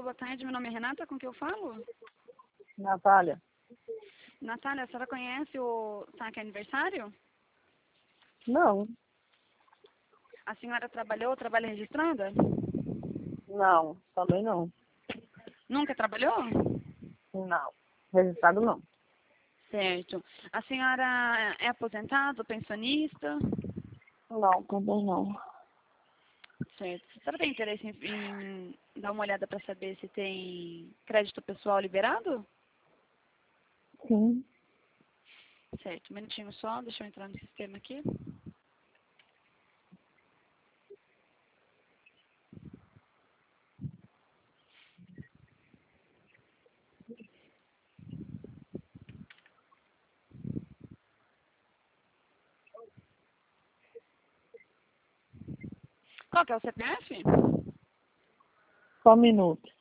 Alô, boa tarde, meu nome é Renata, com quem eu falo? Natália? Natália, a senhora conhece o saque aniversário? Não, A senhora trabalha registrada? não, também não. Nunca trabalhou? Não, registrado não. Certo. A senhora é aposentada, pensionista? Não, também não. Certo. A senhora tem interesse em dar uma olhada para saber se tem crédito pessoal liberado? Sim, Certo. Um minutinho só, deixa eu entrar no sistema aqui. Qual que é o CPF? só um minuto.